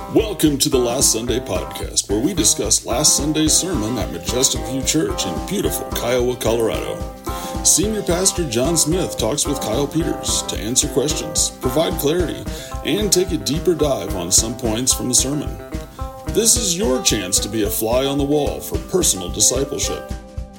Welcome to the Last Sunday podcast, where we discuss last Sunday's sermon at Majestic View Church in beautiful Kiowa, Colorado. Senior Pastor John Smith talks with Kyle Peters to answer questions, provide clarity, and take a deeper dive on some points from the sermon. This is your chance to be a fly on the wall for personal discipleship.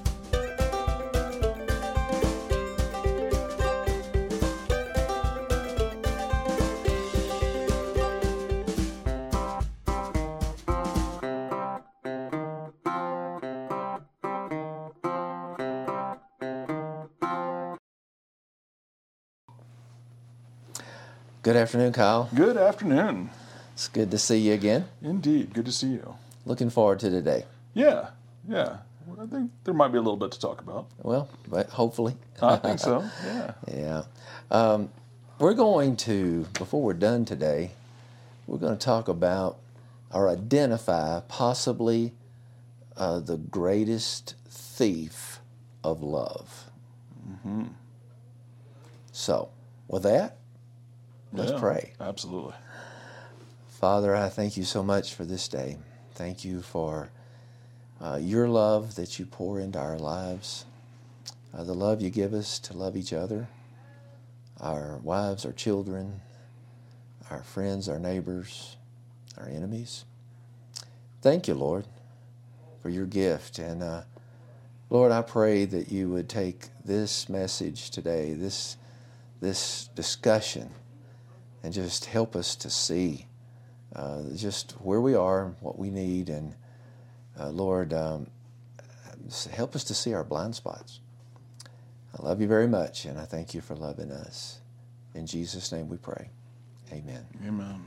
Good afternoon, Kyle. Good afternoon. It's good to see you again. Indeed, good to see you. Looking forward to today. Yeah. I think there might be a little bit to talk about. Well, but hopefully. I think so, yeah. We're going to, before we're done today, we're going to talk about or identify possibly the greatest thief of love. Mm-hmm. So, with that, let's pray. Absolutely. Father, I thank you so much for this day. Thank you for your love that you pour into our lives, the love you give us to love each other, our wives, our children, our friends, our neighbors, our enemies. Thank you, Lord, for your gift. And Lord, I pray that you would take this message today, this discussion, and just help us to see just where we are, what we need, and Lord, help us to see our blind spots. I love you very much, and I thank you for loving us. In Jesus' name we pray. Amen. Amen.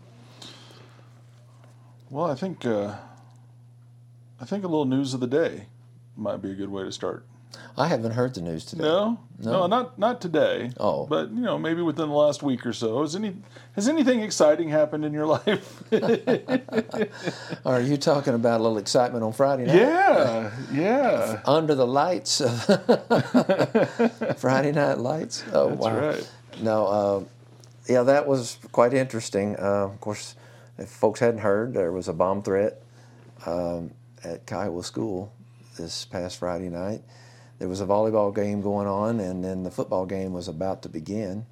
Well, I think a little news of the day might be a good way to start. I haven't heard the news today. No, not today. Oh, but maybe within the last week or so. Has anything exciting happened in your life? Are you talking about a little excitement on Friday night? Yeah. Under the lights of Friday night lights. Oh, That's wow. right. No, that was quite interesting. Of course, if folks hadn't heard, there was a bomb threat at Kiowa School this past Friday night. There was a volleyball game going on, and then the football game was about to begin.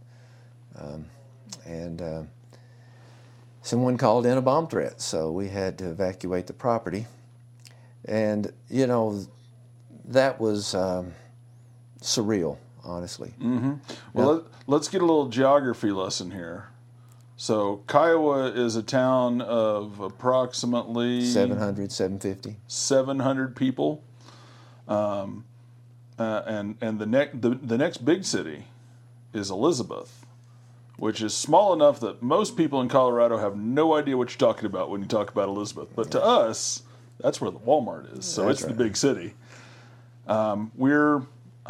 And someone called in a bomb threat, so we had to evacuate the property. And, that was surreal, honestly. Mm-hmm. Well, let's get a little geography lesson here. So Kiowa is a town of approximately 700 people. And the next big city is Elizabeth, which is small enough that most people in Colorado have no idea what you're talking about when you talk about Elizabeth. But to us, that's where the Walmart is. So it's right. The big city. We're,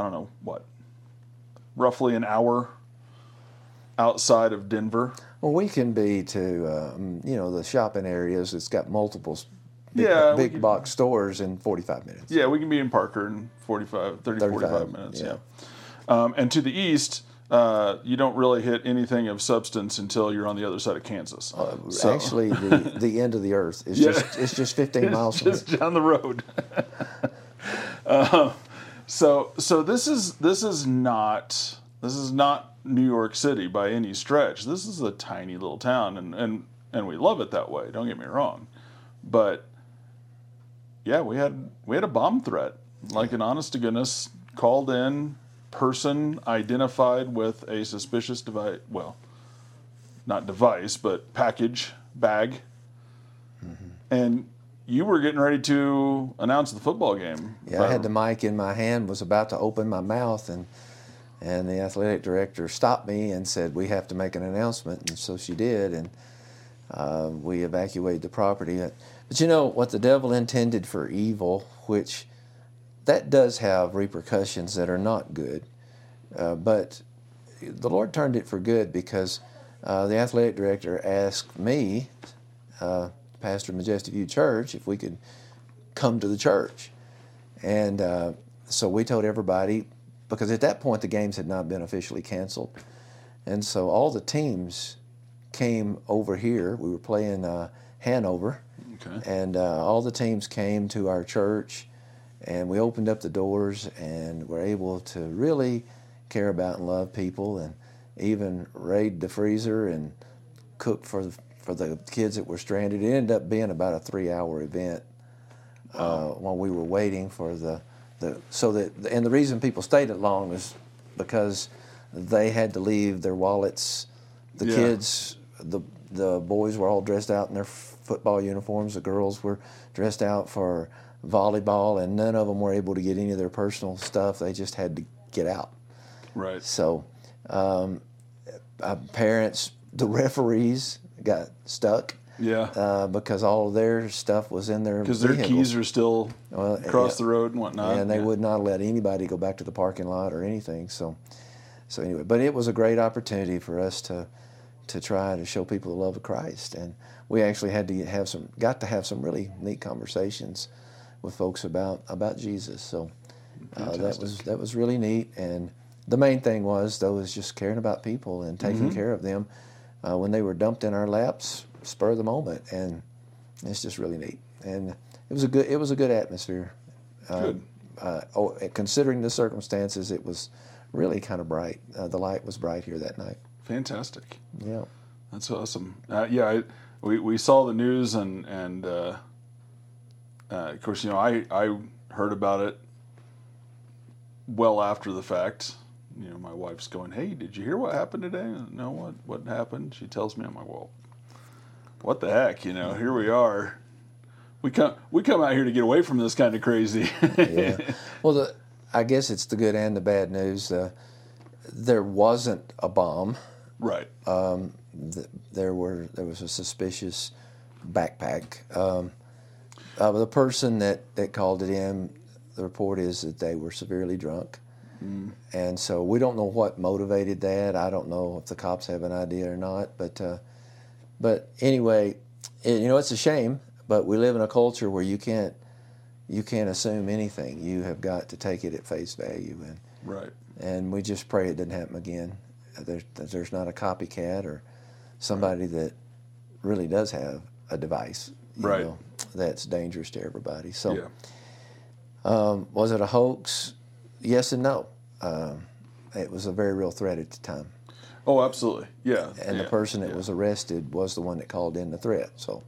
roughly an hour outside of Denver. Well, we can be to, the shopping areas. It's got multiple big box stores in 45 minutes. Yeah, we can be in Parker in 45 minutes. Yeah. And to the east, you don't really hit anything of substance until you're on the other side of Kansas. Actually, the end of the earth is just 15 miles from just down the road. So this is not New York City by any stretch. This is a tiny little town, and we love it that way. Don't get me wrong, but yeah, we had a bomb threat, like an honest to goodness called in person identified with a suspicious device. Well, not device, but bag. Mm-hmm. And you were getting ready to announce the football game. Yeah, I had the mic in my hand, was about to open my mouth, and the athletic director stopped me and said, "We have to make an announcement," and so she did, and we evacuated the property. But what the devil intended for evil, which that does have repercussions that are not good, but the Lord turned it for good because the athletic director asked me, pastor of Majestic View Church, if we could come to the church. And so we told everybody, because at that point the games had not been officially canceled. And so all the teams came over here. We were playing Hanover. Okay. And all the teams came to our church, and we opened up the doors and were able to really care about and love people, and even raid the freezer and cook for the kids that were stranded. It ended up being about a 3-hour event while we were waiting for and the reason people stayed that long is because they had to leave their wallets. The kids, the boys were all dressed out in their football uniforms. The girls were dressed out for volleyball, and none of them were able to get any of their personal stuff. They just had to get out. Right. So parents, the referees got stuck. Yeah. Because all of their stuff was in their because their keys are still across the road and whatnot. And they would not let anybody go back to the parking lot or anything. So anyway, but it was a great opportunity for us to try to show people the love of Christ, and we actually got to have some really neat conversations with folks about Jesus. So that was really neat. And the main thing was just caring about people and taking care of them when they were dumped in our laps, spur of the moment, and it's just really neat. And it was a good atmosphere. Good. Considering the circumstances, it was really kind of bright. The light was bright here that night. Fantastic. Yeah, that's awesome. We saw the news, and of course, I heard about it well after the fact. My wife's going, "Hey, did you hear what happened today?" No, what happened? She tells me. I'm like, "Well, what the heck?" Here we are. We come out here to get away from this kind of crazy. Yeah. Well, I guess it's the good and the bad news. There wasn't a bomb. Right. There was a suspicious backpack. The person that called it in, the report is that they were severely drunk. And so we don't know what motivated that. I don't know if the cops have an idea or not. But anyway, it's a shame. But we live in a culture where you can't assume anything. You have got to take it at face value. Right. And we just pray it doesn't happen again. There's not a copycat or somebody that really does have a device, that's dangerous to everybody. So, was it a hoax? Yes and no. It was a very real threat at the time. Oh, absolutely. Yeah. And the person that was arrested was the one that called in the threat. So,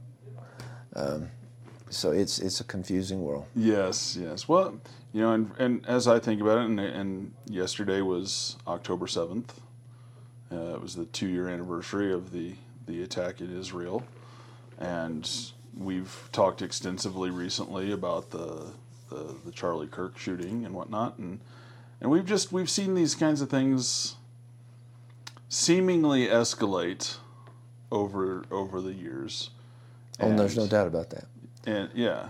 it's a confusing world. Yes. Well, and as I think about it, and yesterday was October 7th. It was the 2-year anniversary of the attack in Israel, and we've talked extensively recently about the Charlie Kirk shooting and whatnot, and we've seen these kinds of things seemingly escalate over the years. And there's no doubt about that. And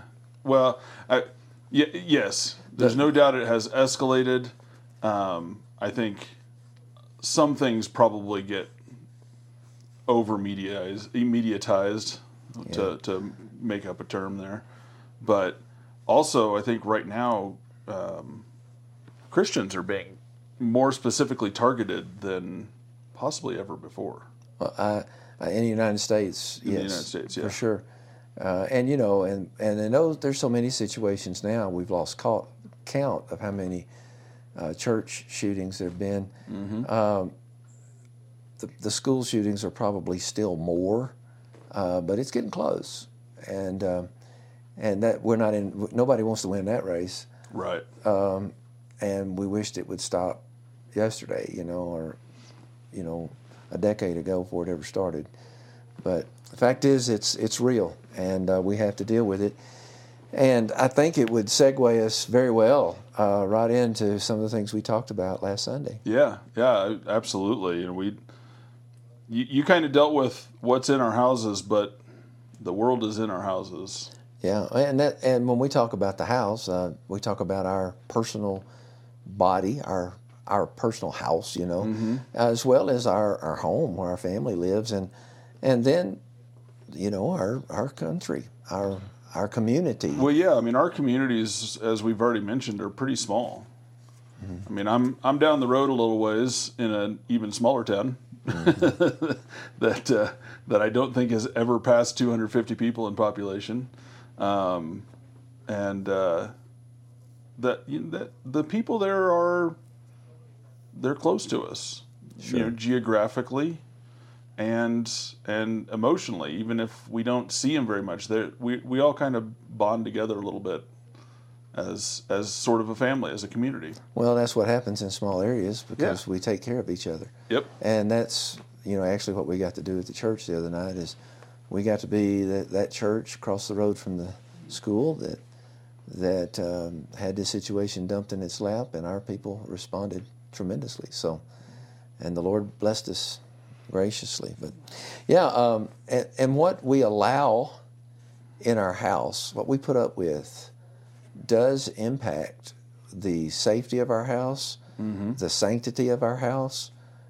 yes, there's no doubt it has escalated. I think some things probably get over mediatized to make up a term there, but also I think right now Christians are being more specifically targeted than possibly ever before. In the United States, in the United States, for sure. And in those, there's so many situations now, we've lost count of how many church shootings there have been. Mm-hmm. The school shootings are probably still more, but it's getting close, and that we're not in. Nobody wants to win that race, right? And we wished it would stop yesterday, or a decade ago before it ever started. But the fact is, it's real, and we have to deal with it. And I think it would segue us very well right into some of the things we talked about last Sunday. Yeah, absolutely. You kind of dealt with what's in our houses, but the world is in our houses. Yeah, and when we talk about the house, we talk about our personal body, our personal house, mm-hmm. as well as our home where our family lives, and then our country, our community. Well, yeah, our communities, as we've already mentioned, are pretty small. Mm-hmm. I'm down the road a little ways in an even smaller town, that I don't think has ever passed 250 people in population, and that the people there they're close to us, Sure. geographically and emotionally. Even if we don't see them very much, we all kind of bond together a little bit as sort of a family, as a community. Well, that's what happens in small areas because we take care of each other. Yep. And that's, actually what we got to do at the church the other night is we got to be that church across the road from the school that had this situation dumped in its lap, and our people responded tremendously. So, and the Lord blessed us graciously. But and what we allow in our house, what we put up with, does impact the safety of our house, the sanctity of our house,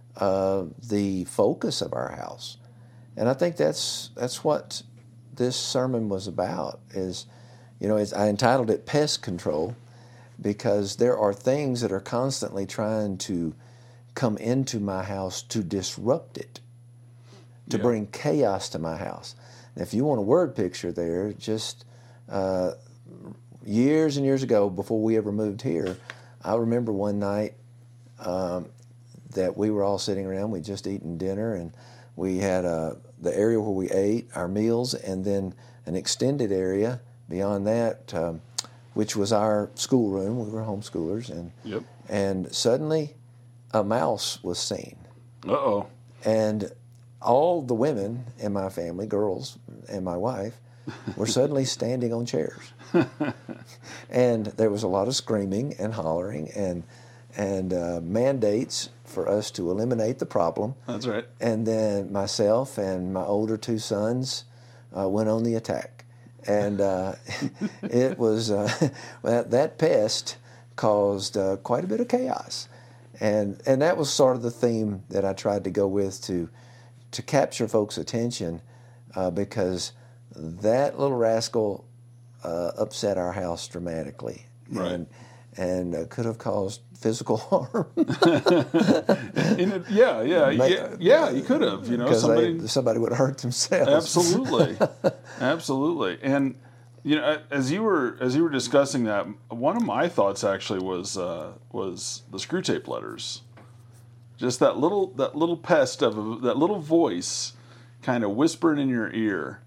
the focus of our house. And I think that's what this sermon was about. I entitled it Pest Control, because there are things that are constantly trying to come into my house to disrupt it, to bring chaos to my house. And if you want a word picture there, just years and years ago, before we ever moved here, I remember one night that we were all sitting around. We'd just eaten dinner, and we had the area where we ate our meals, and then an extended area beyond that, which was our schoolroom. We were homeschoolers, and suddenly a mouse was seen. Uh-oh. And all the women in my family, girls and my wife, were suddenly standing on chairs. And there was a lot of screaming and hollering and mandates for us to eliminate the problem. That's right. And then myself and my older two sons went on the attack. And it was that pest caused quite a bit of chaos. And that was sort of the theme that I tried to go with to capture folks' attention, because that little rascal upset our house dramatically, right, and could have caused physical harm. Yeah, you could have. Somebody would have hurt themselves. Absolutely. And as you were discussing that, one of my thoughts actually was the screw tape letters. Just that little pest of that little voice, kind of whispering in your ear,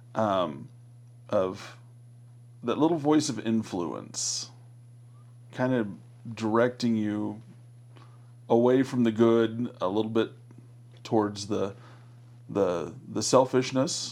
of that little voice of influence, kind of directing you away from the good a little bit towards the selfishness,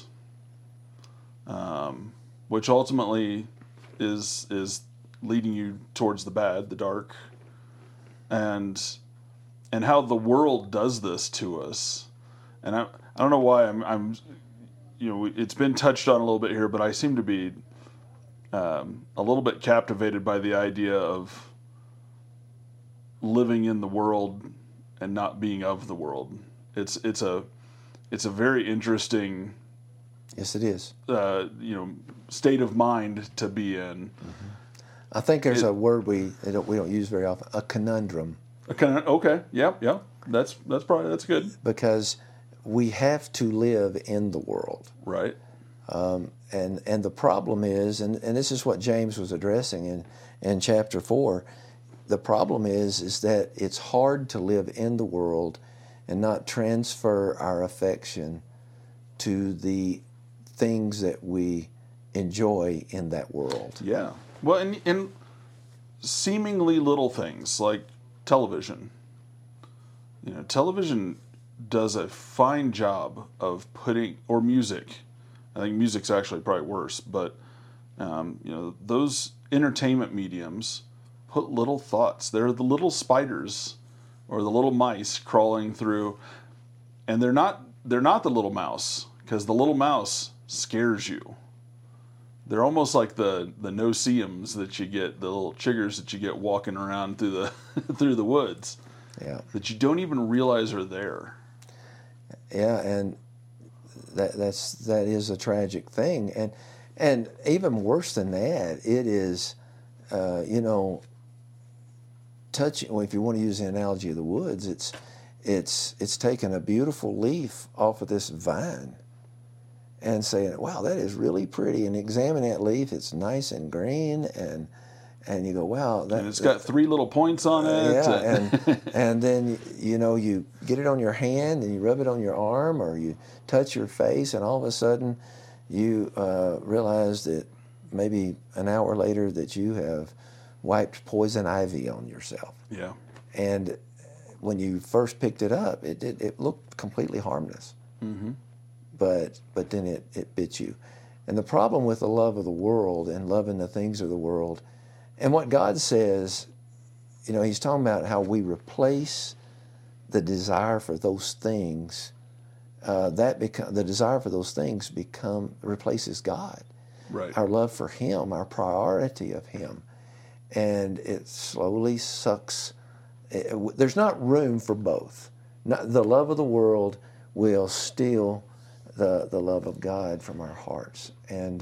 which ultimately is leading you towards the bad, the dark, and how the world does this to us. And I don't know why I'm it's been touched on a little bit here, but I seem to be a little bit captivated by the idea of living in the world and not being of the world. It's a very interesting, yes, it is, state of mind to be in. Mm-hmm. I think there's a word we don't use very often, a conundrum. Okay, yeah, that's good, because we have to live in the world, right? And the problem is, and this is what James was addressing in chapter 4. The problem is that it's hard to live in the world and not transfer our affection to the things that we enjoy in that world. Yeah. Well, and seemingly little things like television. Television does a fine job of putting, or music. I think music's actually probably worse, but those entertainment mediums put little thoughts. They're the little spiders or the little mice crawling through, and they're not the little mouse, because the little mouse scares you. They're almost like the no-see-ums that you get, the little chiggers that you get walking around through the through the woods. Yeah. That you don't even realize are there. Yeah, and that is a tragic thing, and even worse than that, it is, touching. Well, if you want to use the analogy of the woods, it's taking a beautiful leaf off of this vine and saying, wow, that is really pretty. And examine that leaf. It's nice and green, and you go, wow. And it's got 3 little points on it. Yeah, and then, you get it on your hand and you rub it on your arm or you touch your face, and all of a sudden you realize that maybe an hour later that you have wiped poison ivy on yourself. Yeah. And when you first picked it up, it looked completely harmless. Mm-hmm. But then it bit you. And the problem with the love of the world and loving the things of the world, and what God says, he's talking about how we replace the desire for those things, the desire for those things replaces God. Right. Our love for Him, our priority of Him. And it slowly sucks. There's not room for both. The love of the world will steal the love of God from our hearts, and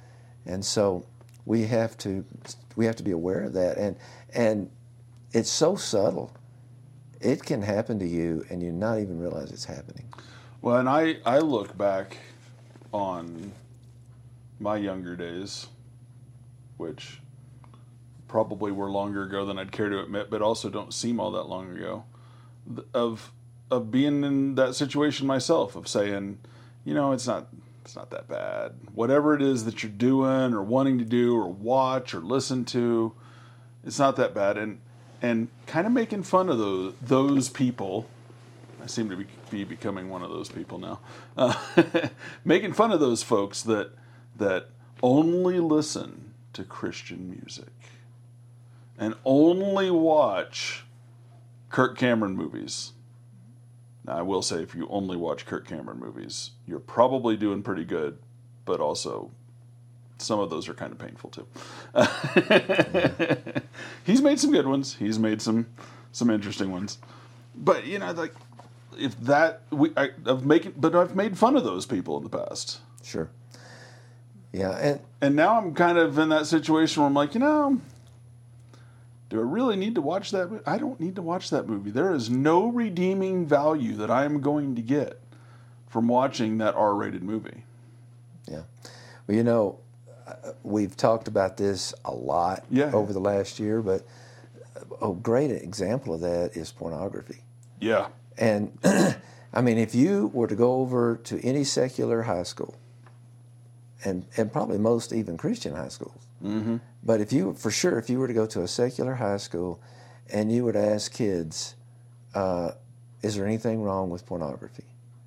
so we have to be aware of that. And it's so subtle. It can happen to you, and you not even realize it's happening. Well, and I look back on my younger days, which probably were longer ago than I'd care to admit, but also don't seem all that long ago, of being in that situation myself, of saying, it's not that bad. Whatever it is that you're doing or wanting to do or watch or listen to, it's not that bad. And kind of making fun of those people. I seem to be becoming one of those people now. Making fun of those folks that only listen to Christian music and only watch Kirk Cameron movies. Now, I will say, if you only watch Kirk Cameron movies, you're probably doing pretty good, but also some of those are kind of painful too. He's made some good ones. He's made some interesting ones. But I've made fun of those people in the past. Sure. Yeah, and now I'm kind of in that situation where I'm like, do I really need to watch that movie? I don't need to watch that movie. There is no redeeming value that I am going to get from watching that R-rated movie. Yeah. Well, we've talked about this a lot over the last year, but a great example of that is pornography. Yeah. And, if you were to go over to any secular high school, and probably most even Christian high schools, mm-hmm. But if you were to go to a secular high school and you would ask kids, is there anything wrong with pornography?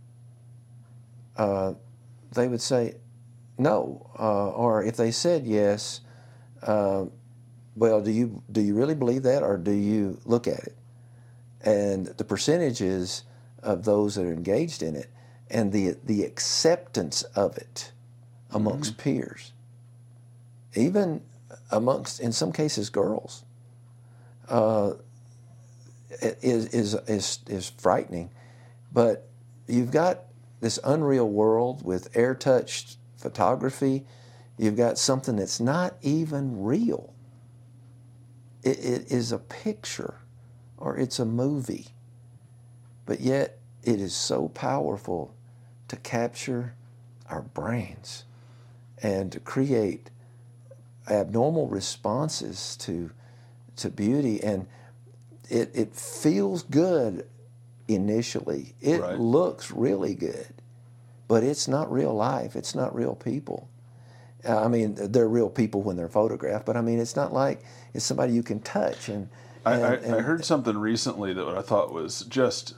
They would say no. Or if they said yes, well, do you really believe that, or do you look at it? And the percentages of those that are engaged in it and the acceptance of it amongst mm-hmm. peers, even amongst, in some cases, girls, is frightening. But you've got this unreal world with air-touched photography. You've got something that's not even real. It is a picture, or it's a movie. But yet, it is so powerful to capture our brains and to create abnormal responses to beauty, and it feels good initially. It right. looks really good, but it's not real life. It's not real people. They're real people when they're photographed, but it's not like it's somebody you can touch. And I heard something recently that I thought was just.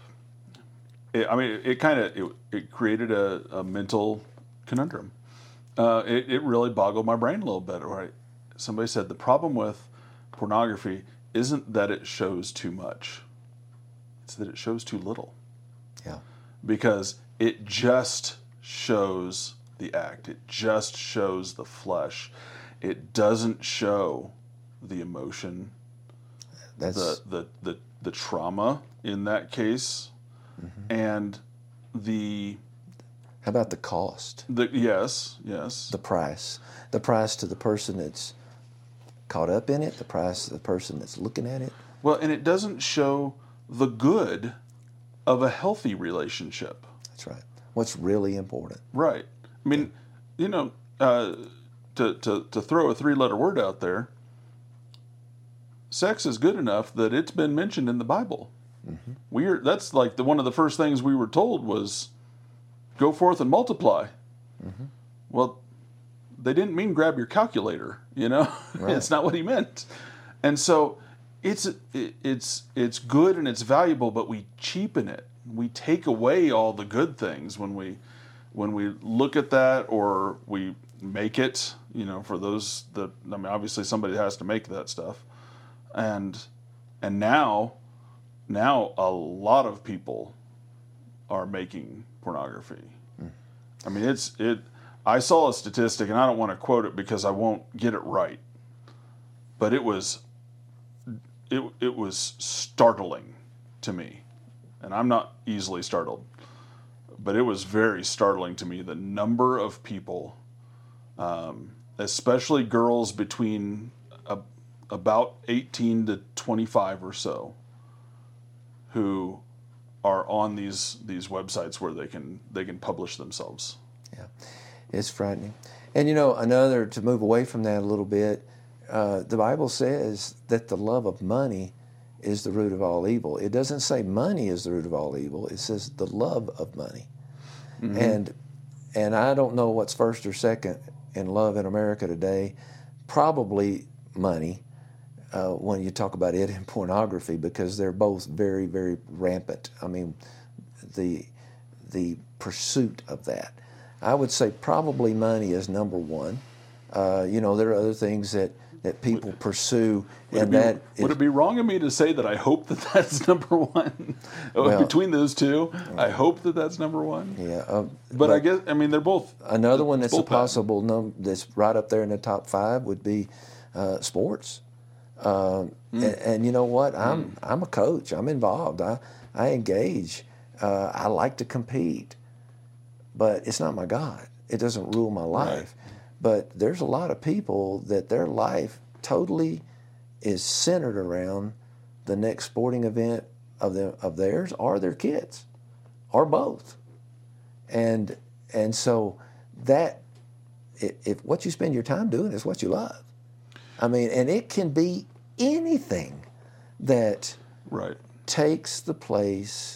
It created a mental conundrum. It really boggled my brain a little bit. Right? Somebody said the problem with pornography isn't that it shows too much. It's that it shows too little. Yeah. Because it just shows the act. It just shows the flesh. It doesn't show the emotion, the trauma in that case, mm-hmm. and the... How about the cost? Yes. The price to the person that's caught up in it, the price to the person that's looking at it. Well, and it doesn't show the good of a healthy relationship. That's right. What's really important. Right. I mean, to throw a 3-letter word out there, sex is good enough that it's been mentioned in the Bible. Mm-hmm. That's like one of the first things we were told was, go forth and multiply. Mm-hmm. Well, they didn't mean grab your calculator, Right. It's not what he meant. And so it's good and it's valuable, but we cheapen it. We take away all the good things when we look at that, or we make it, for those that, obviously somebody has to make that stuff. And now a lot of people are making pornography. I saw a statistic, and I don't want to quote it because I won't get it right, but it was startling to me. And I'm not easily startled, but it was very startling to me, the number of people, especially girls between about 18 to 25 or so, who are on these websites where they can publish themselves. Yeah, it's frightening. And to move away from that a little bit, the Bible says that the love of money is the root of all evil. It doesn't say money is the root of all evil. It says the love of money. Mm-hmm. And I don't know what's first or second in love in America today. Probably money, when you talk about it in pornography, because they're both very, very rampant. I mean, the pursuit of that. I would say probably money is number one. There are other things that people pursue, would it be wrong of me to say that I hope that that's number one? Between those two, I hope that that's number one. Yeah, but I guess they're both. Another one that's a possible that's right up there in the top 5 would be sports. And you know what? I'm a coach. I'm involved. I engage. I like to compete, but it's not my God. It doesn't rule my life. Right. But there's a lot of people that their life totally is centered around the next sporting event of theirs or their kids, or both. And so that if what you spend your time doing is what you love, and it can be anything that takes the place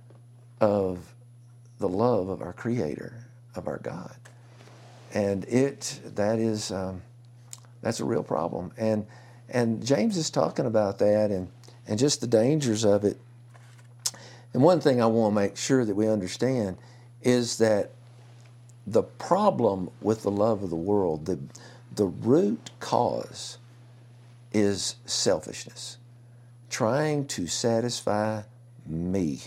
of the love of our Creator, of our God. And that's a real problem. And James is talking about that and just the dangers of it. And one thing I want to make sure that we understand is that the problem with the love of the world, the root cause is selfishness, trying to satisfy me.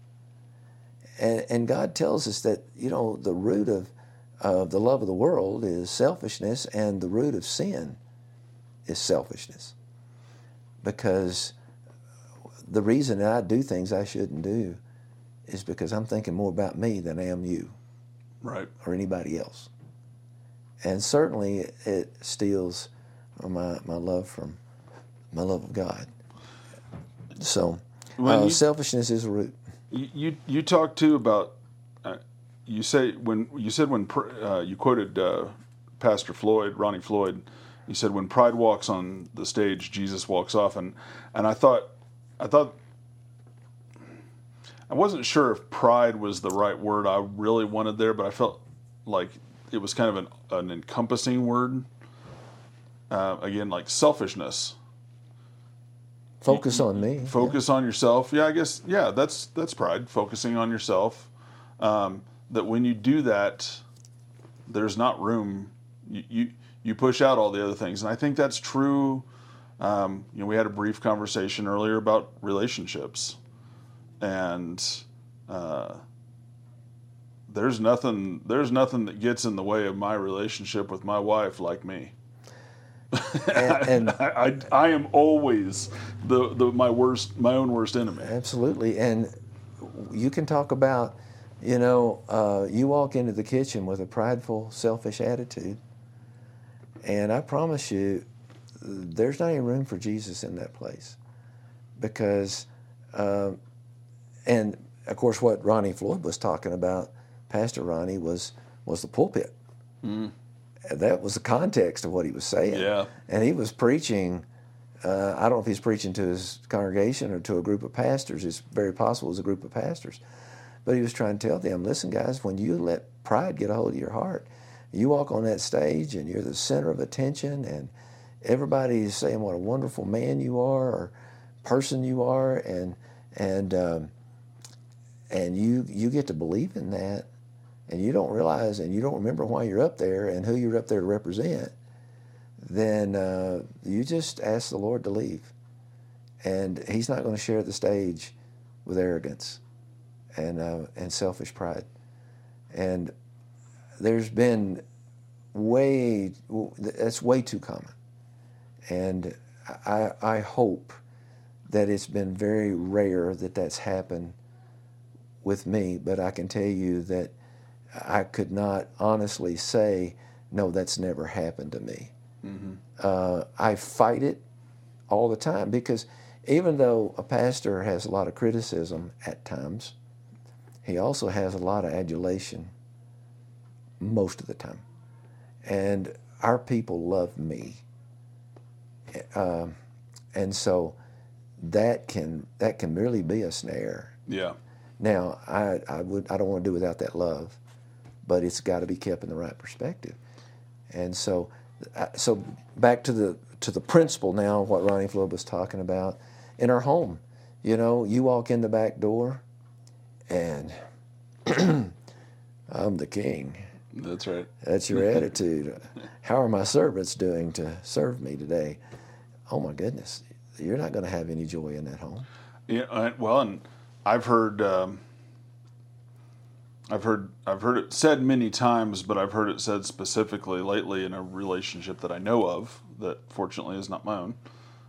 And God tells us that, the root of the love of the world is selfishness, and the root of sin is selfishness. Because the reason that I do things I shouldn't do is because I'm thinking more about me than I am you. Right. Or anybody else. And certainly it steals my love of God. So selfishness is a root. You talk too about you quoted Pastor Floyd, Ronnie Floyd. You said when pride walks on the stage, Jesus walks off, and I thought I wasn't sure if pride was the right word I really wanted there, but I felt like it was kind of an encompassing word. Again, like selfishness. Focus on me. Focus on yourself. Yeah, I guess. Yeah, that's pride. Focusing on yourself. That when you do that, there's not room. You push out all the other things, and I think that's true. We had a brief conversation earlier about relationships, and there's nothing that gets in the way of my relationship with my wife like me. and I am always my own worst enemy. Absolutely. And you can talk about, you walk into the kitchen with a prideful, selfish attitude, and I promise you, there's not any room for Jesus in that place, because, and of course, what Ronnie Floyd was talking about, Pastor Ronnie, was the pulpit. That was the context of what he was saying. Yeah. And he was preaching, I don't know if he's preaching to his congregation or to a group of pastors. It's very possible it was a group of pastors. But he was trying to tell them, listen, guys, when you let pride get a hold of your heart, you walk on that stage and you're the center of attention, and everybody's saying what a wonderful man you are or person you are, and you get to believe in that, and you don't realize and you don't remember why you're up there and who you're up there to represent, then you just ask the Lord to leave. And he's not going to share the stage with arrogance and selfish pride. And there's been that's way too common. And I hope that it's been very rare that that's happened with me, but I can tell you that I could not honestly say, no, that's never happened to me. I fight it all the time, because even though a pastor has a lot of criticism at times, he also has a lot of adulation most of the time. And our people love me. And so that can really be a snare. Yeah. Now, I don't want to do without that love, but it's got to be kept in the right perspective. And so back to the principle now, what Ronnie Floyd was talking about, in our home. You know, you walk in the back door, and I'm the king. That's right. That's your attitude. How are my servants doing to serve me today? Oh my goodness, you're not going to have any joy in that home. Yeah. Well, and I've heard it said many times, but I've heard it said specifically lately in a relationship that I know of that fortunately is not my own.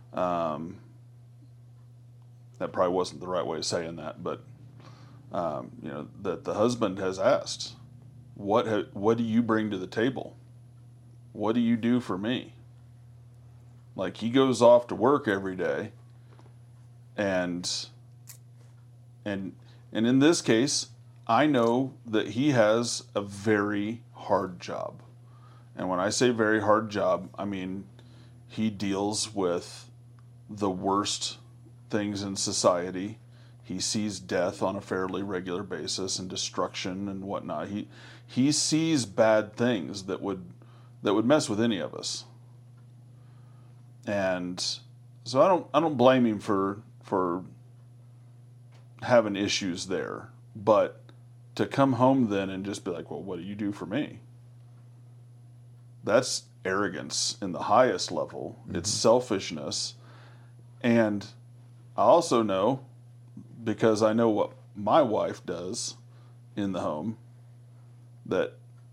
That probably wasn't the right way of saying that, but that the husband has asked, what do you bring to the table? What do you do for me? Like, he goes off to work every day, and in this case, I know that he has a very hard job. And when I say very hard job, I mean he deals with the worst things in society. He sees death on a fairly regular basis and destruction and whatnot. He sees bad things that would mess with any of us. And so I don't blame him for having issues there. But to come home then and just be like, well, what do you do for me? That's arrogance in the highest level. Mm-hmm. It's selfishness. And I also know, because I know what my wife does in the home, that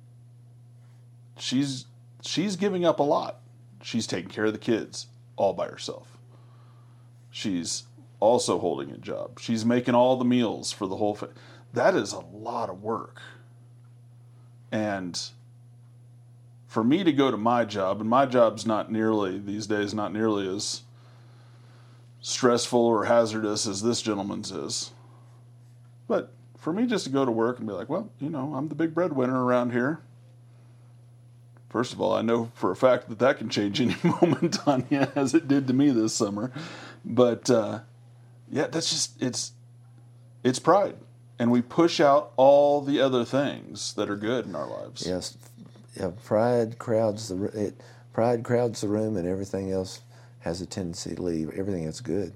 she's giving up a lot. She's taking care of the kids all by herself. She's also holding a job. She's making all the meals for the whole family. That is a lot of work. And for me to go to my job, and my job's these days not nearly as stressful or hazardous as this gentleman's is. But for me just to go to work and be like, well, I'm the big breadwinner around here. First of all, I know for a fact that can change any moment on you, as it did to me this summer. But that's just, it's pride. And we push out all the other things that are good in our lives. Yes, yeah, pride crowds the room, and everything else has a tendency to leave. Everything that's good.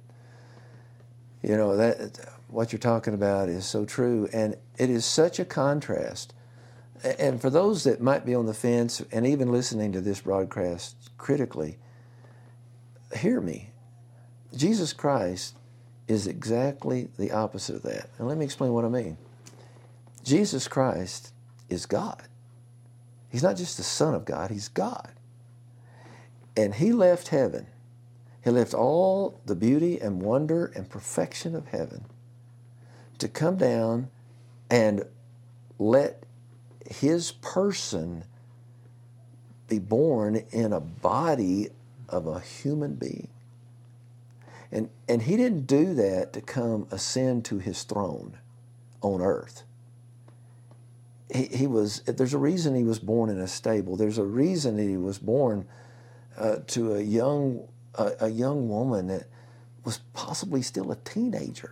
That what you're talking about is so true, and it is such a contrast. And for those that might be on the fence and even listening to this broadcast critically, hear me. Jesus Christ is exactly the opposite of that. And let me explain what I mean. Jesus Christ is God. He's not just the Son of God, he's God. And he left heaven. He left all the beauty and wonder and perfection of heaven to come down and let his person be born in a body of a human being. And he didn't do that to come ascend to his throne. on earth. There's a reason he was born in a stable. There's a reason he was born to a young woman that was possibly still a teenager.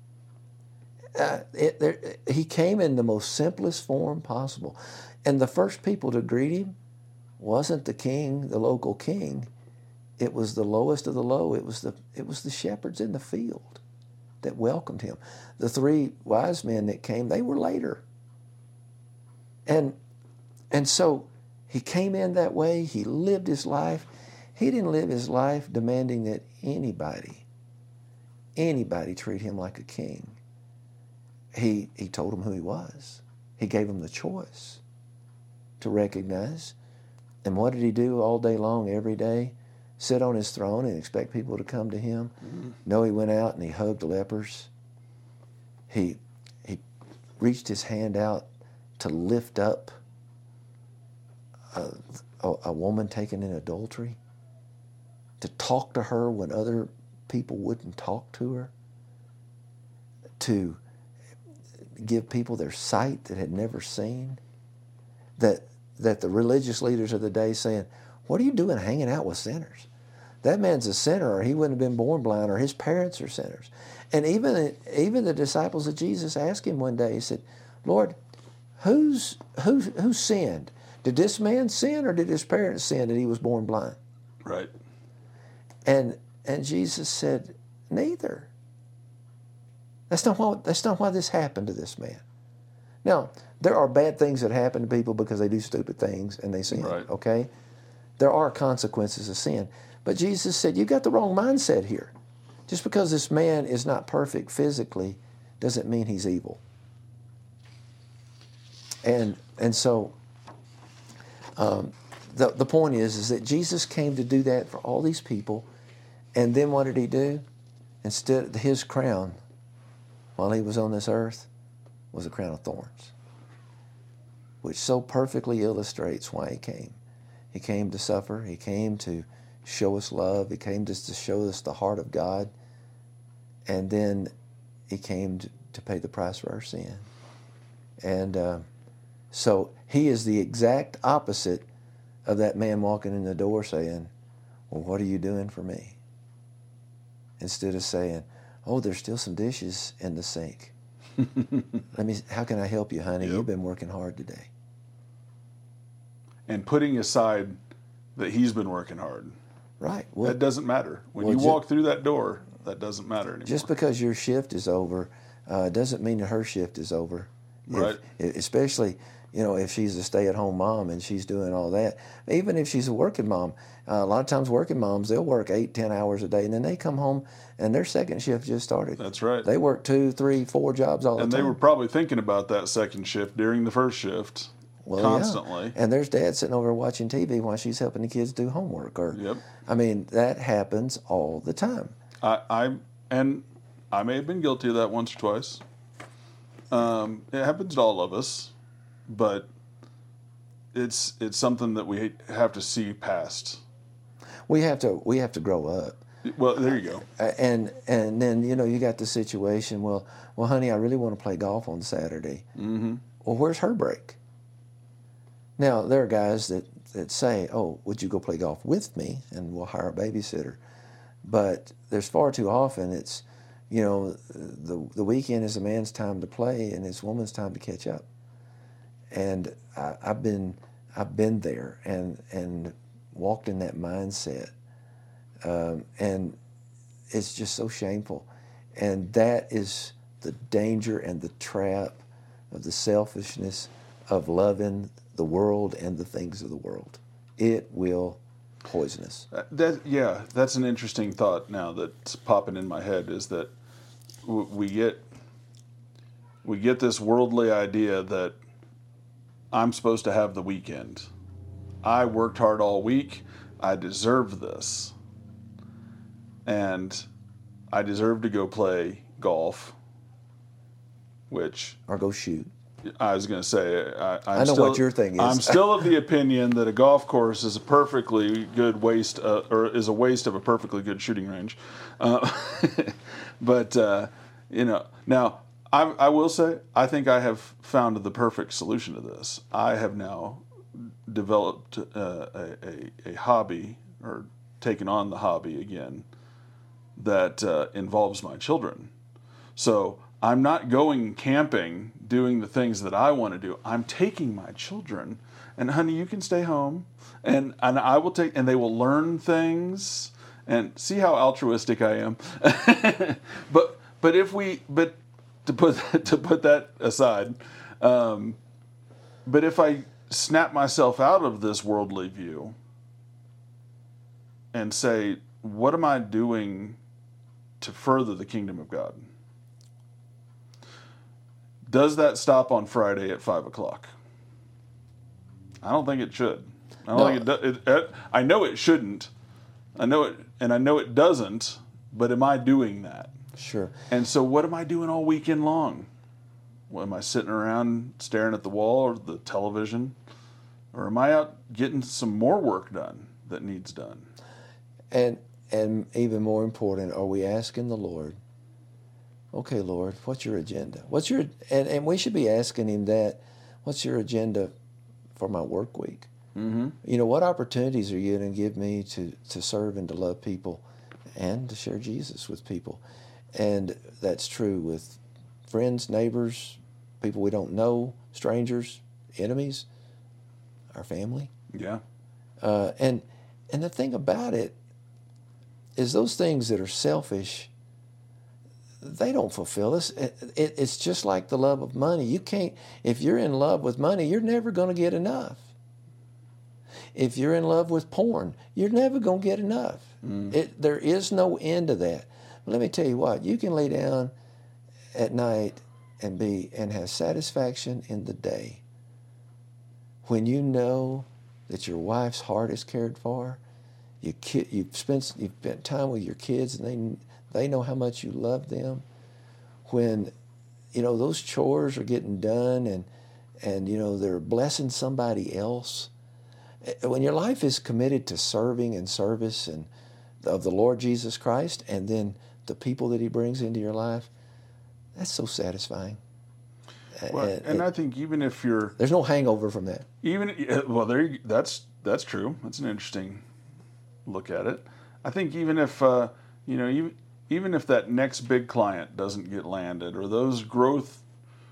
He came in the most simplest form possible. And the first people to greet him wasn't the king, the local king. It was the lowest of the low. It was the shepherds in the field that welcomed him. The 3 wise men that came, they were later. And so he came in that way. He lived his life. He didn't live his life demanding that anybody treat him like a king. He told them who he was. He gave them the choice to recognize. And what did he do all day long, every day? Sit on his throne and expect people to come to him? Mm-hmm. No, he went out and he hugged lepers. He reached his hand out to lift up a woman taken in adultery, to talk to her when other people wouldn't talk to her, to give people their sight that had never seen, that the religious leaders of the day saying, what are you doing hanging out with sinners? That man's a sinner, or he wouldn't have been born blind, or his parents are sinners. And even the disciples of Jesus asked him one day, he said, Lord, who sinned? Did this man sin, or did his parents sin that he was born blind? Right. And Jesus said, neither. That's not why this happened to this man. Now, there are bad things that happen to people because they do stupid things and they sin, right. Okay? There are consequences of sin. But Jesus said, you got the wrong mindset here. Just because this man is not perfect physically doesn't mean he's evil. And so the point is that Jesus came to do that for all these people. And then what did he do? Instead, his crown, while he was on this earth, was a crown of thorns, which so perfectly illustrates why he came. He came to suffer. He came to show us love. He came to show us the heart of God. And then he came to pay the price for our sin. And so he is the exact opposite of that man walking in the door saying, well, what are you doing for me? Instead of saying, oh, there's still some dishes in the sink. How can I help you, honey? Yep. You've been working hard today. And putting aside that he's been working hard. Right. Well, that doesn't matter. When you walk through that door, that doesn't matter anymore. Just because your shift is over doesn't mean that her shift is over. Right. Especially, if she's a stay-at-home mom and she's doing all that. Even if she's a working mom, a lot of times working moms, they'll work 8-10 hours a day, and then they come home and their second shift just started. That's right. They work 2, 3, 4 jobs all the time. And they were probably thinking about that second shift during the first shift constantly. Yeah. And there's dad sitting over watching TV while she's helping the kids do homework. Yep. That happens all the time. I may have been guilty of that once or twice. It happens to all of us, but it's something that we have to see past. We have to grow up. Well, there you go. And then you got the situation. Well, honey, I really want to play golf on Saturday. Mm-hmm. Well, where's her break? Now there are guys that say, "Oh, would you go play golf with me?" And we'll hire a babysitter. But there's far too often it's, the weekend is a man's time to play and it's woman's time to catch up. And I've been there and walked in that mindset, and it's just so shameful. And that is the danger and the trap of the selfishness of loving the world and the things of the world. It will poison us. That's an interesting thought now that's popping in my head, is that we get this worldly idea that I'm supposed to have the weekend. I worked hard all week. I deserve this. And I deserve to go play golf, or go shoot. I was going to say, I know what your thing is. I'm still of the opinion that a golf course is a perfectly good waste, or is a waste of a perfectly good shooting range. But now I will say, I think I have found the perfect solution to this. I have now developed a hobby, or taken on the hobby again, that involves my children. So I'm not going camping, doing the things that I want to do. I'm taking my children, and honey, you can stay home, and I will take, and they will learn things, and see how altruistic I am. but to put that aside, but if I snap myself out of this worldly view and say, what am I doing to further the kingdom of God? Does that stop on Friday at 5:00? I don't think it should. I don't think it. I know it shouldn't. I know it, and I know it doesn't. But am I doing that? Sure. And so, what am I doing all weekend long? Well, am I sitting around staring at the wall or the television, or am I out getting some more work done that needs done? And even more important, are we asking the Lord, okay, Lord, what's your agenda? And we should be asking him that, what's your agenda for my work week? Mm-hmm. You know, what opportunities are you going to give me to serve and to love people and to share Jesus with people? And that's true with friends, neighbors, people we don't know, strangers, enemies, our family. Yeah. And the thing about it is, those things that are selfish, they don't fulfill us. It's just like the love of money. You can't, if you're in love with money, you're never going to get enough. If you're in love with porn, you're never going to get enough. There is no end to that. But let me tell you what, you can lay down at night and have satisfaction in the day when you know that your wife's heart is cared for. You've spent time with your kids, and they know how much you love them. When, you know, those chores are getting done, and you know, they're blessing somebody else. When your life is committed to serving and service and of the Lord Jesus Christ, and then the people that he brings into your life, that's so satisfying. Well, and I think even if you're, there's no hangover from that. That's true. That's an interesting look at it. I think even if even if that next big client doesn't get landed, or those growth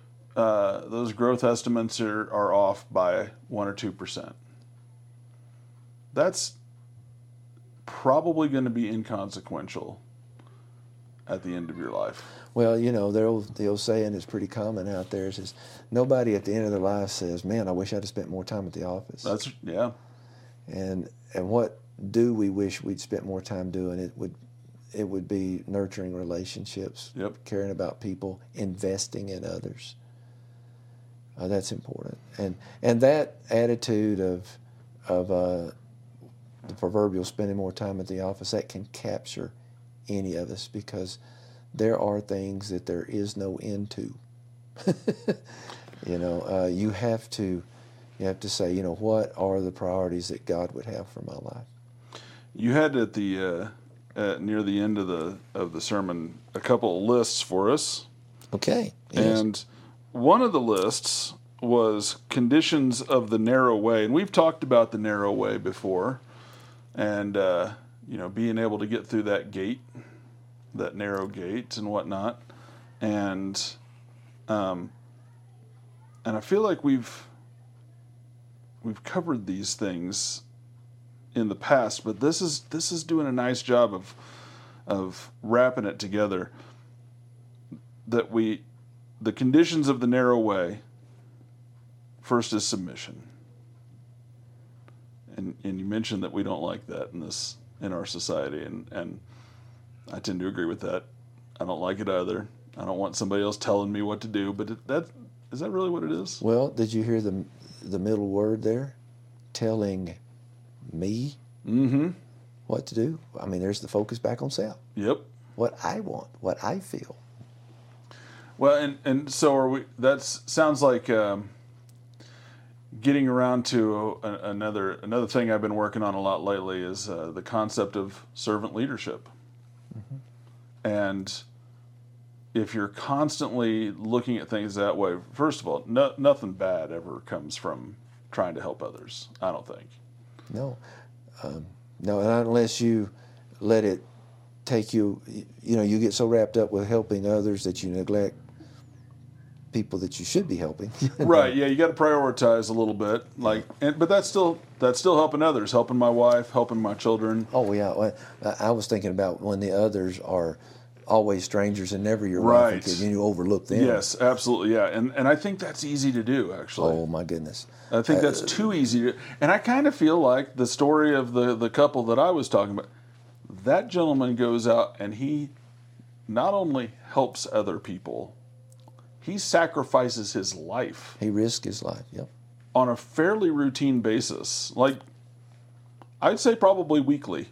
estimates are off by 1 or 2%, that's probably going to be inconsequential at the end of your life. Well, you know, the old saying is pretty common out there, is nobody at the end of their life says, man, I wish I'd have spent more time at the office. Yeah. And what do we wish we'd spent more time doing? It would be nurturing relationships, Yep. caring about people, investing in others. That's important. And that attitude of the proverbial spending more time at the office, that can capture any of us, because there are things that there is no end to. You know, you have to say, you know, what are the priorities that God would have for my life? You had at the near the end of the sermon a couple of lists for us. Okay. Yes. And one of the lists was conditions of the narrow way, and we've talked about the narrow way before, and you know, being able to get through that gate, that narrow gate, and whatnot, and I feel like we've covered these things in the past, but this is doing a nice job of wrapping it together. That the conditions of the narrow way. First is submission, and you mentioned that we don't like that in our society, and I tend to agree with that. I don't like it either. I don't want somebody else telling me what to do. But is that really what it is? Well, did you hear the middle word there? Telling me what to do. I mean, there's the focus back on self. Yep. What I want, what I feel. Well, and so are we. That sounds like getting around to another thing I've been working on a lot lately is the concept of servant leadership. Mm-hmm. And if you're constantly looking at things that way, first of all, nothing bad ever comes from trying to help others. I don't think. No, no, and unless you let it take you, you get so wrapped up with helping others that you neglect people that you should be helping. Right? Yeah, you got to prioritize a little bit. But that's still helping others, helping my wife, helping my children. Oh yeah, well, I was thinking about when the others are always strangers and never your Right. wife, and you overlook them. Yes, absolutely. Yeah, and I think that's easy to do. Actually. Oh my goodness. I think that's too easy to, and I kind of feel like the story of the couple that I was talking about. That gentleman goes out and he not only helps other people, he sacrifices his life He risked his life. Yep. on a fairly routine basis. Like, I'd say probably weekly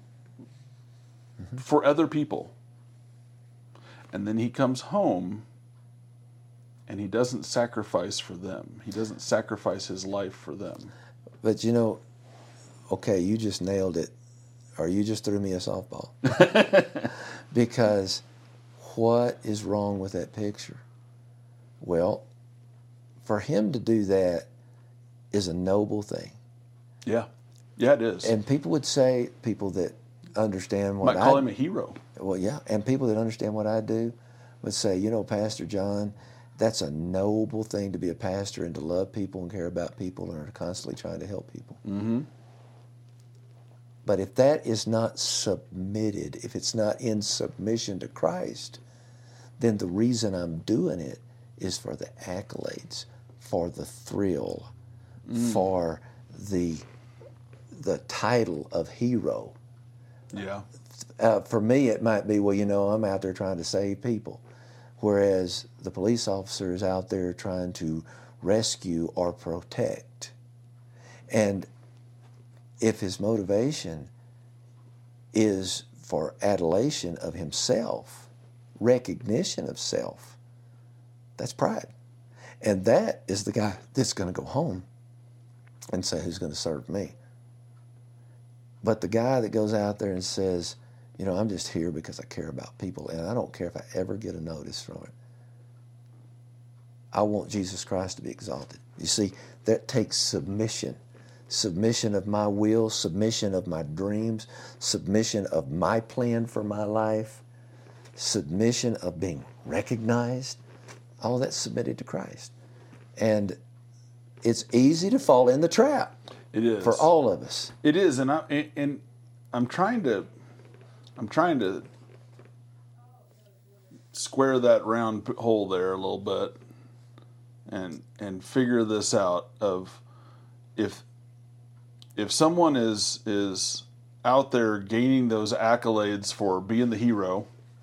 for other people. And then he comes home and he doesn't sacrifice for them. He doesn't sacrifice his life for them. But okay, you just nailed it, or you just threw me a softball. Because what is wrong with that picture? Well, for him to do that is a noble thing. Yeah. Yeah, it is. And people would say, people that understand what Might call him a hero. Well, yeah, and people that understand what I do would say, Pastor John, that's a noble thing to be a pastor and to love people and care about people and are constantly trying to help people. Mm-hmm. But if that is not submitted, if it's not in submission to Christ, then the reason I'm doing it is for the accolades, for the thrill, for the title of hero. Yeah. For me, it might be, I'm out there trying to save people, whereas the police officer is out there trying to rescue or protect. And if his motivation is for adulation of himself, recognition of self, that's pride. And that is the guy that's going to go home and say, who's going to serve me? But the guy that goes out there and says, I'm just here because I care about people, and I don't care if I ever get a notice from it. I want Jesus Christ to be exalted. You see, that takes submission. Submission of my will, submission of my dreams, submission of my plan for my life, submission of being recognized. All that's submitted to Christ. And it's easy to fall in the trap. It is. For all of us. It is, and I'm trying to square that round hole there a little bit and figure this out of if someone is out there gaining those accolades for being the hero,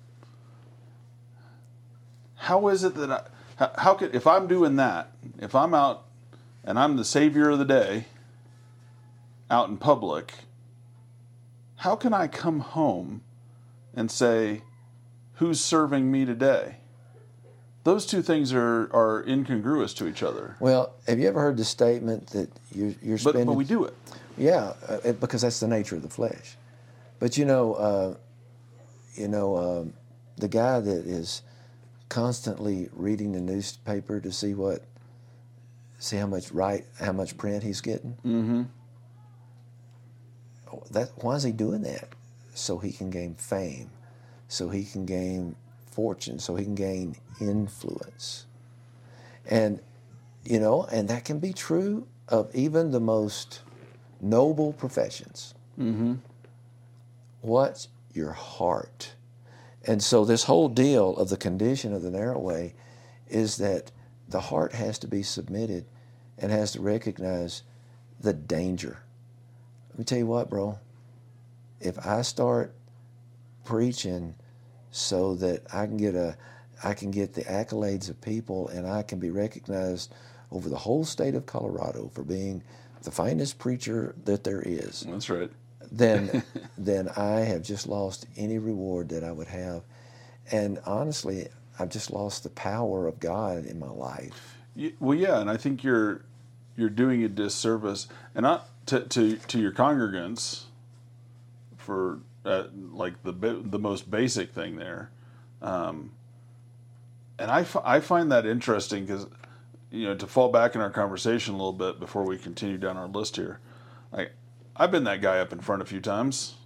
how is it that if I'm doing that, if I'm out and I'm the savior of the day out in public, how can I come home and say, who's serving me today? Those two things are incongruous to each other. Well, have you ever heard the statement that you're spending... But we do it. Yeah, because that's the nature of the flesh. But the guy that is constantly reading the newspaper to see how much print he's getting. Mm-hmm. Why is he doing that? So he can gain fame, so he can gain fortune, so he can gain influence. And that can be true of even the most noble professions. Mm-hmm. What's your heart? And so this whole deal of the condition of the narrow way is that the heart has to be submitted and has to recognize the danger. Let me tell you what, bro. If I start preaching so that I can get the accolades of people and I can be recognized over the whole state of Colorado for being the finest preacher that there is. That's right. Then I have just lost any reward that I would have. And honestly, I've just lost the power of God in my life. Well, yeah, and I think you're doing a disservice, and not to your congregants for like the most basic thing there. And I find that interesting because, to fall back in our conversation a little bit before we continue down our list here, I've been that guy up in front a few times,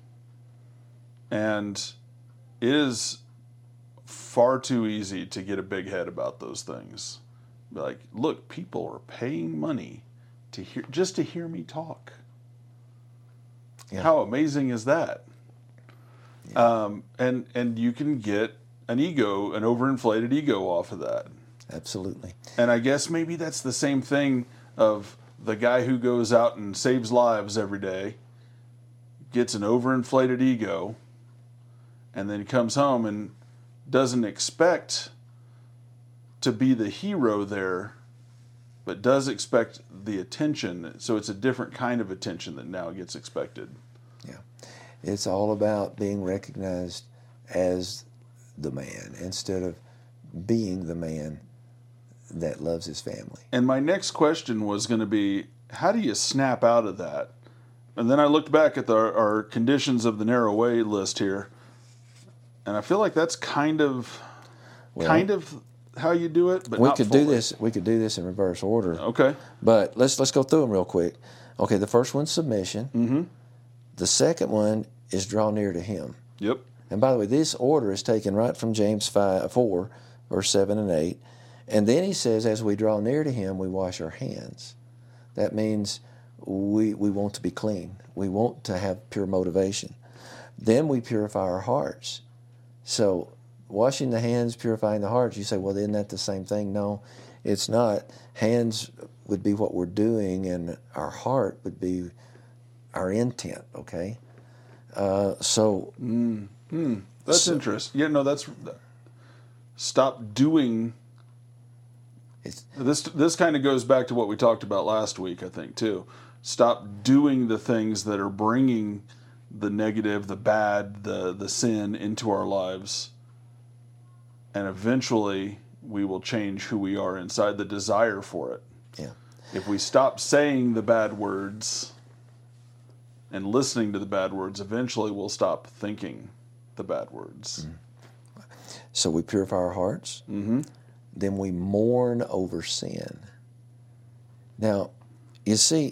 and it is far too easy to get a big head about those things. Be like, look, people are paying money to hear me talk. Yeah. How amazing is that? Yeah. And you can get an overinflated ego off of that. Absolutely. And I guess maybe that's the same thing of the guy who goes out and saves lives every day, gets an overinflated ego, and then comes home and doesn't expect to be the hero there, but does expect the attention. So it's a different kind of attention that now gets expected. Yeah. It's all about being recognized as the man instead of being the man that loves his family. And my next question was going to be, how do you snap out of that? And then I looked back at our conditions of the narrow way list here, and I feel like that's kind of how you do it, but we not could fully. do this. We could do this in reverse order. Okay. But let's go through them real quick. Okay, the first one's submission. Mm-hmm. The second one is draw near to him. Yep. And by the way, this order is taken right from James 4, verse 7 and 8. And then he says, as we draw near to him, we wash our hands. That means we want to be clean. We want to have pure motivation. Then we purify our hearts. So washing the hands, purifying the hearts, you say, well, isn't that the same thing? No, it's not. Hands would be what we're doing, and our heart would be our intent, okay? That's interesting. Yeah, no, that's... Stop doing... This kind of goes back to what we talked about last week, I think, too. Stop doing the things that are bringing the negative, the bad, the sin into our lives. And eventually, we will change who we are inside, the desire for it. Yeah. If we stop saying the bad words and listening to the bad words, eventually we'll stop thinking the bad words. Mm-hmm. So we purify our hearts. Mm-hmm. Then we mourn over sin. Now, you see,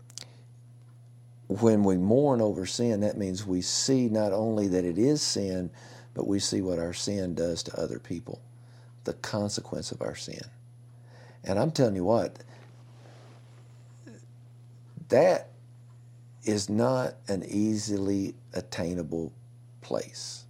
when we mourn over sin, that means we see not only that it is sin, but we see what our sin does to other people, the consequence of our sin. And I'm telling you what, that is not an easily attainable place.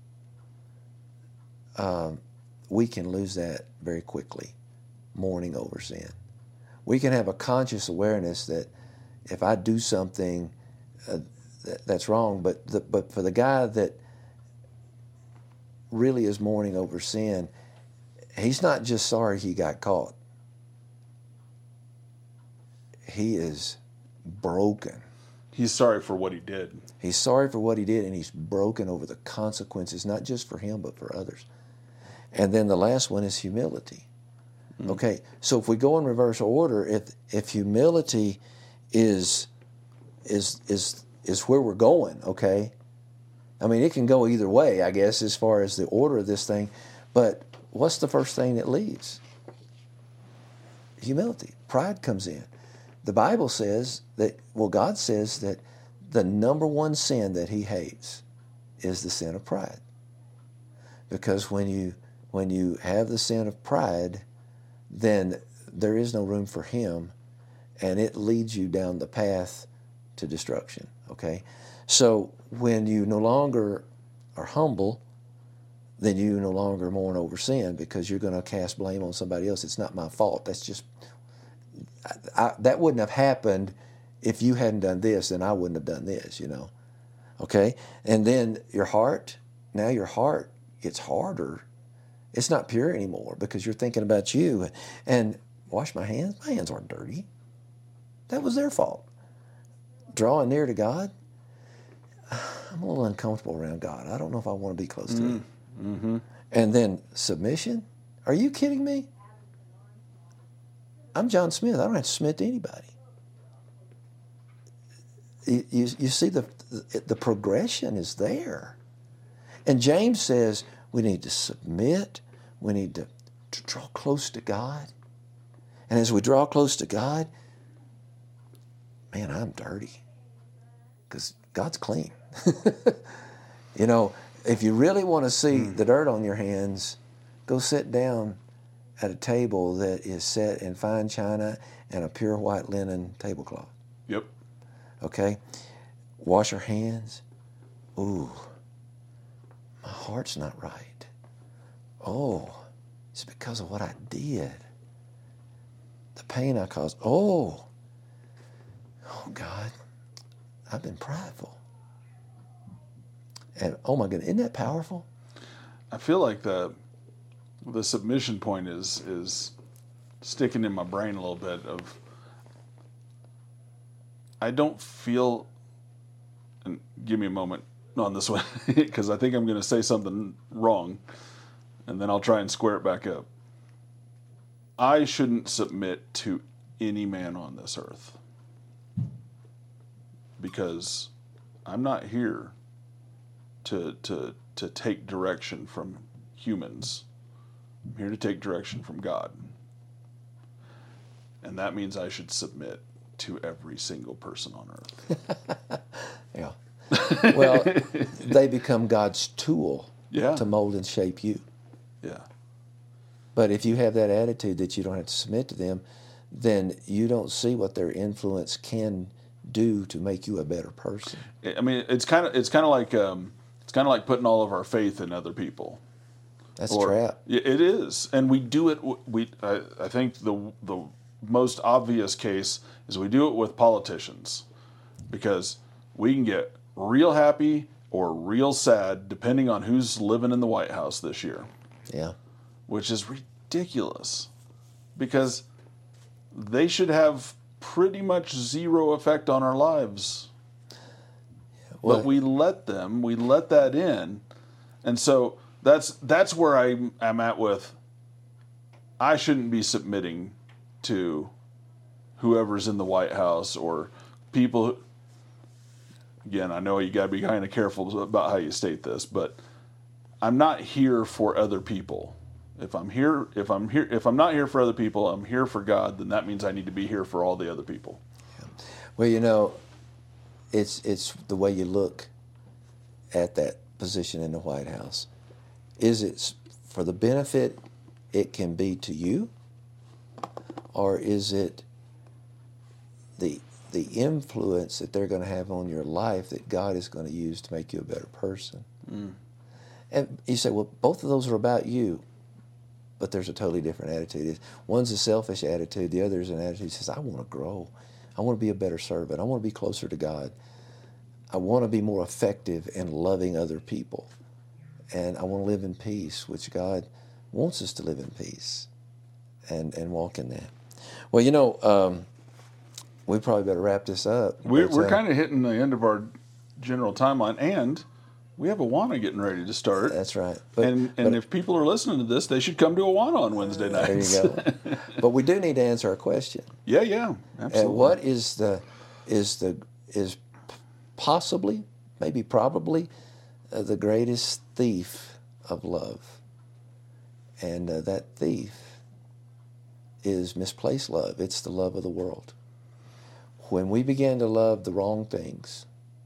We can lose that very quickly, mourning over sin. We can have a conscious awareness that if I do something that's wrong, but for the guy that really is mourning over sin, he's not just sorry he got caught. He is broken. He's sorry for what he did. He's sorry for what he did, and he's broken over the consequences, not just for him, but for others. And then the last one is humility. Mm-hmm. Okay, so if we go in reverse order, if humility is where we're going, okay? I mean, it can go either way, I guess, as far as the order of this thing. But what's the first thing that leads? Humility. Pride comes in. The Bible says that, well, God says that the number one sin that he hates is the sin of pride. Because when you have the sin of pride, then there is no room for him, and it leads you down the path to destruction, okay? So when you no longer are humble, then you no longer mourn over sin because you're going to cast blame on somebody else. It's not my fault. That's just, that wouldn't have happened if you hadn't done this, then I wouldn't have done this, okay? And then your heart gets harder. It's not pure anymore because you're thinking about you. And wash my hands? My hands aren't dirty. That was their fault. Drawing near to God? I'm a little uncomfortable around God. I don't know if I want to be close to him. Mm-hmm. And then submission? Are you kidding me? I'm John Smith. I don't have to submit to anybody. You see the progression is there. And James says we need to submit, we need to to draw close to God. And as we draw close to God, man, I'm dirty because God's clean. You know, if you really want to see the dirt on your hands, go sit down at a table that is set in fine china and a pure white linen tablecloth. Yep. Okay? Wash your hands. Ooh, my heart's not right. Oh, it's because of what I did. The pain I caused. Oh, God, I've been prideful. And oh my goodness, isn't that powerful? I feel like the submission point is sticking in my brain a little bit of, I don't feel, and give me a moment on this one, because I think I'm going to say something wrong, and then I'll try and square it back up. I shouldn't submit to any man on this earth, because I'm not here to take direction from humans. I'm here to take direction from God. And that means I should submit to every single person on earth. Yeah. Well, they become God's tool Yeah. to mold and shape you. Yeah. But if you have that attitude that you don't have to submit to them, then you don't see what their influence can do to make you a better person. I mean, it's kind of like putting all of our faith in other people. That's a trap. It is, and we do it. I think the most obvious case is we do it with politicians, because we can get real happy or real sad depending on who's living in the White House this year. Yeah. Which is ridiculous, because they should have pretty much zero effect on our lives. Well, but we let that in. And so that's where I'm at with, I shouldn't be submitting to whoever's in the White House or people who, again, I know you got to be kind of careful about how you state this, but I'm not here for other people. If I'm not here for other people, I'm here for God, then that means I need to be here for all the other people. Well, you know, it's the way you look at that position in the White House. Is it for the benefit it can be to you, or is it the influence that they're going to have on your life that God is going to use to make you a better person? Mm. And you say, well, both of those are about you, but there's a totally different attitude. One's a selfish attitude, the other is an attitude that says, I want to grow. I want to be a better servant. I want to be closer to God. I want to be more effective in loving other people. And I want to live in peace, which God wants us to live in peace and walk in that. Well, you know, we probably better wrap this up. We're kind of hitting the end of our general timeline, and we have Awana getting ready to start. That's right. But if people are listening to this, they should come to Awana on Wednesday nights. There you go. But we do need to answer a question. Yeah, absolutely. And what is possibly, maybe probably, the greatest thief of love? And that thief is misplaced love. It's the love of the world. When we begin to love the wrong things,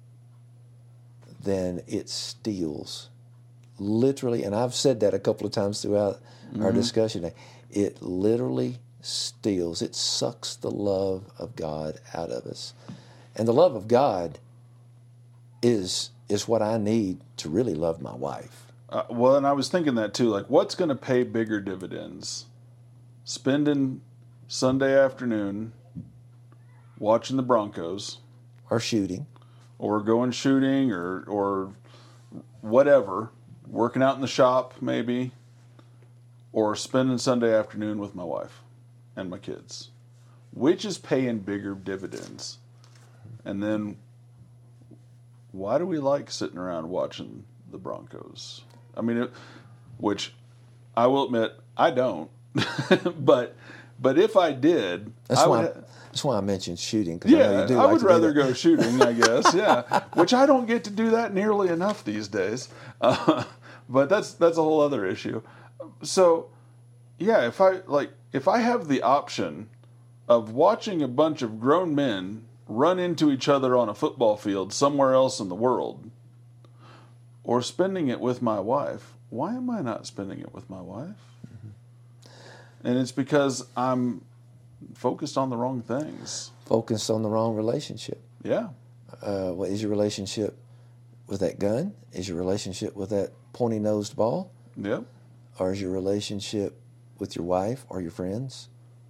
then it steals. Literally, and I've said that a couple of times throughout our discussion today, it literally steals. It sucks the love of God out of us. And the love of God is what I need to really love my wife. Well, and I was thinking that too, like what's going to pay bigger dividends? Spending Sunday afternoon watching the Broncos. Or shooting. Or going shooting or whatever, working out in the shop maybe, or spending Sunday afternoon with my wife and my kids. Which is paying bigger dividends? And then why do we like sitting around watching the Broncos? I mean, which I will admit, I don't. but if I did, that's why I mentioned shooting. Yeah, I would rather go shooting, I guess. Yeah, which I don't get to do that nearly enough these days. But that's a whole other issue. So Yeah, if I have the option of watching a bunch of grown men run into each other on a football field somewhere else in the world, or spending it with my wife, why am I not spending it with my wife? And it's because I'm focused on the wrong things. Focused on the wrong relationship. Yeah. What is your relationship with that gun? Is your relationship with that pointy-nosed ball? Yep. Or is your relationship with your wife or your friends?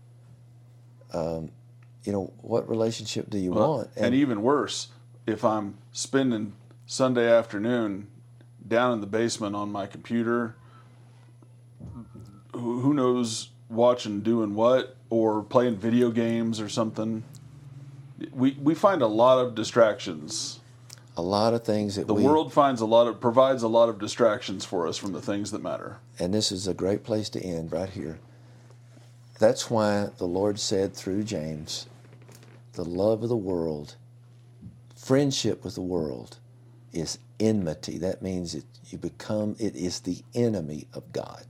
What relationship do you want? And even worse, if I'm spending Sunday afternoon down in the basement on my computer, who knows, watching, doing what, or playing video games or something. We find a lot of distractions. A lot of things that the world provides a lot of distractions for us from the things that matter. And this is a great place to end right here. That's why the Lord said through James, the love of the world, friendship with the world is enmity. That means it is the enemy of God.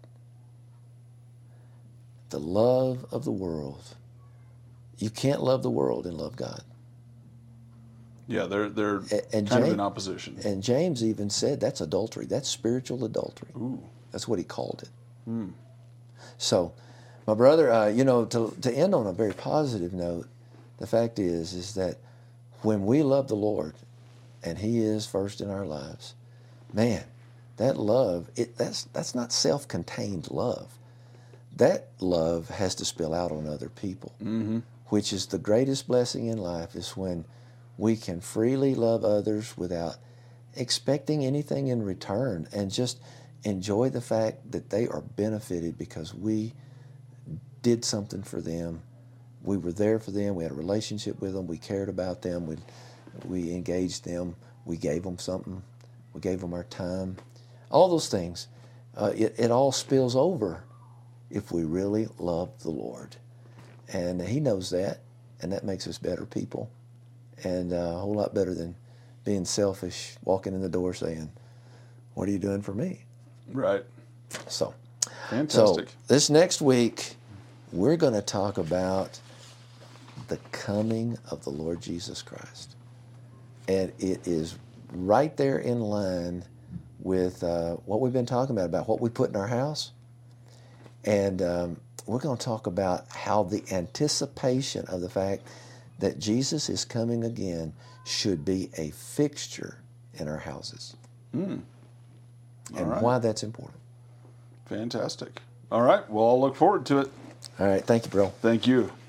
The love of the world. You can't love the world and love God. Yeah, they're kind of in opposition. And James even said that's adultery. That's spiritual adultery. Ooh. That's what he called it. So, my brother, to end on a very positive note, the fact is that when we love the Lord, and He is first in our lives, man, that love, that's not self-contained love. That love has to spill out on other people, which is the greatest blessing in life, is when we can freely love others without expecting anything in return and just enjoy the fact that they are benefited because we did something for them. We were there for them. We had a relationship with them. We cared about them. We engaged them. We gave them something. We gave them our time. All those things. It all spills over if we really love the Lord. And He knows that, and that makes us better people. And a whole lot better than being selfish, walking in the door saying, "What are you doing for me?" Right. So, fantastic. So this next week, we're going to talk about the coming of the Lord Jesus Christ. And it is right there in line with what we've been talking about what we put in our house. And we're going to talk about how the anticipation of the fact that Jesus is coming again should be a fixture in our houses. And why that's important. Fantastic. All right. Well, I'll look forward to it. All right. Thank you, bro. Thank you.